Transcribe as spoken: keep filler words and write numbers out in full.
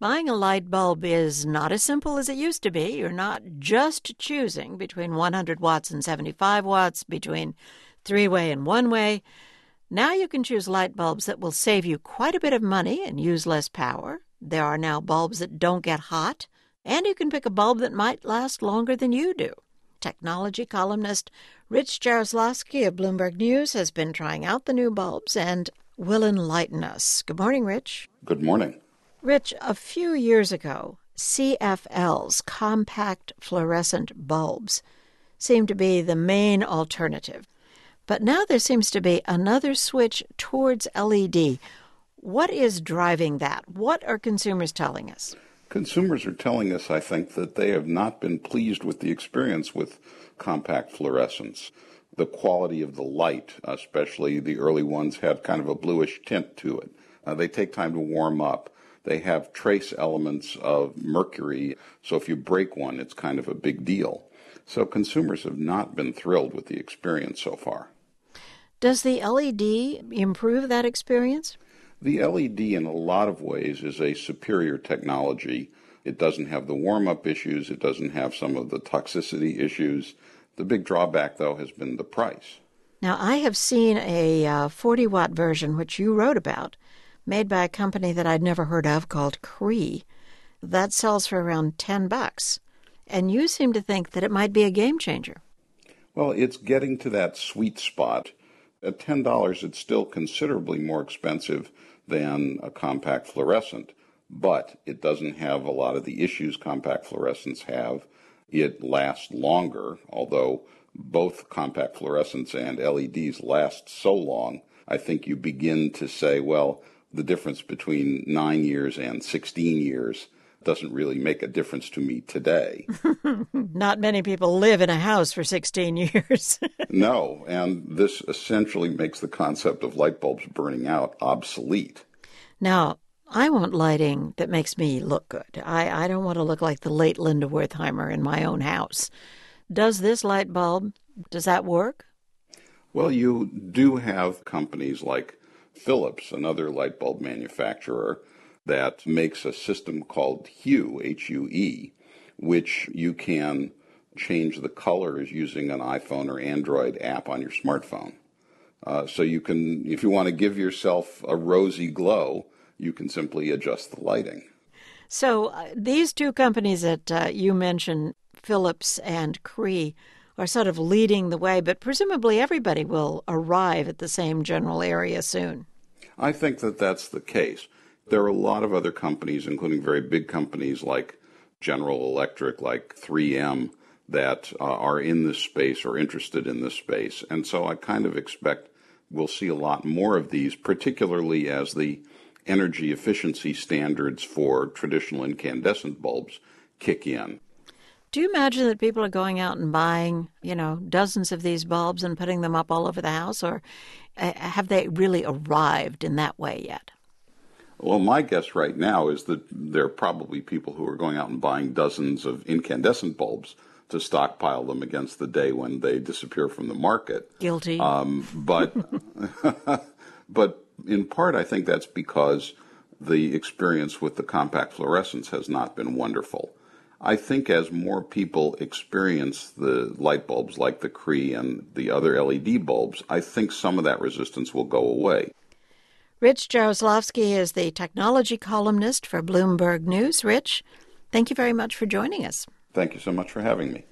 Buying a light bulb is not as simple as it used to be. You're not just choosing between one hundred watts and seventy-five watts, between three-way and one-way. Now you can choose light bulbs that will save you quite a bit of money and use less power. There are now bulbs that don't get hot, and you can pick a bulb that might last longer than you do. Technology columnist Rich Jaroslawski of Bloomberg News has been trying out the new bulbs and will enlighten us. Good morning, Rich. Good morning. Rich, a few years ago, C F L's compact fluorescent bulbs seemed to be the main alternative. But now there seems to be another switch towards L E D. What is driving that? What are consumers telling us? Consumers are telling us, I think, that they have not been pleased with the experience with compact fluorescents. The quality of the light, especially the early ones, had kind of a bluish tint to it. Uh, they take time to warm up. They have trace elements of mercury, so if you break one, it's kind of a big deal. So consumers have not been thrilled with the experience so far. Does the L E D improve that experience? The L E D, in a lot of ways, is a superior technology. It doesn't have the warm-up issues. It doesn't have some of the toxicity issues. The big drawback, though, has been the price. Now, I have seen a uh, forty-watt version, which you wrote about, made by a company that I'd never heard of called Cree. That sells for around ten bucks. And you seem to think that it might be a game changer. Well, it's getting to that sweet spot. At ten dollars, it's still considerably more expensive than a compact fluorescent, but it doesn't have a lot of the issues compact fluorescents have. It lasts longer, although both compact fluorescents and L E Ds last so long, I think you begin to say, well, the difference between nine years and sixteen years doesn't really make a difference to me today. Not many people live in a house for sixteen years. No, and this essentially makes the concept of light bulbs burning out obsolete. Now, I want lighting that makes me look good. I, I don't want to look like the late Linda Wertheimer in my own house. Does this light bulb, does that work? Well, you do have companies like Philips, another light bulb manufacturer, that makes a system called Hue, H U E, which you can change the colors using an iPhone or Android app on your smartphone. Uh, so you can, if you want to give yourself a rosy glow, you can simply adjust the lighting. So uh, these two companies that uh, you mentioned, Philips and Cree, are sort of leading the way, but presumably everybody will arrive at the same general area soon. I think that that's the case. There are a lot of other companies, including very big companies like General Electric, like three M, that uh, are in this space or interested in this space. And so I kind of expect we'll see a lot more of these, particularly as the energy efficiency standards for traditional incandescent bulbs kick in. Do you imagine that people are going out and buying, you know, dozens of these bulbs and putting them up all over the house, or uh, have they really arrived in that way yet? Well, my guess right now is that there are probably people who are going out and buying dozens of incandescent bulbs to stockpile them against the day when they disappear from the market. Guilty. Um, but, but in part, I think that's because the experience with the compact fluorescents has not been wonderful. I think as more people experience the light bulbs like the Cree and the other L E D bulbs, I think some of that resistance will go away. Rich Jaroslawski is the technology columnist for Bloomberg News. Rich, thank you very much for joining us. Thank you so much for having me.